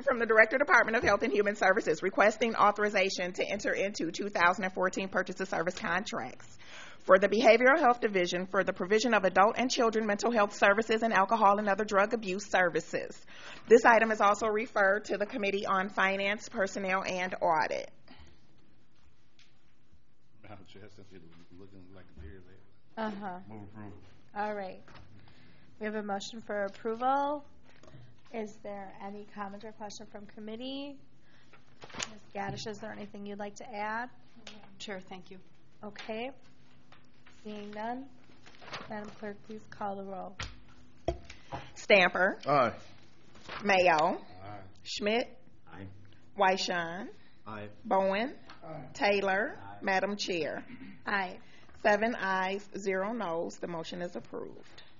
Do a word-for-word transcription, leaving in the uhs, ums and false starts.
from the Director, Department of Health and Human Services, requesting authorization to enter into two thousand fourteen purchase of service contracts for the Behavioral Health Division for the provision of adult and children mental health services and alcohol and other drug abuse services. This item is also referred to the Committee on Finance, Personnel, and Audit. Madam Chair, since it's looking like a deer there. Uh-huh. Move approval. All right. We have a motion for approval. Is there any comment or question from committee? Miz Gaddish, is there anything you'd like to add? Chair, thank you. Okay. Seeing none, Madam Clerk, please call the roll. Stamper. Aye. Mayo. Aye. Schmidt. Aye. Weishan. Aye. Bowen. Taylor. Madam Chair. Aye. Seven ayes, zero noes. The motion is approved.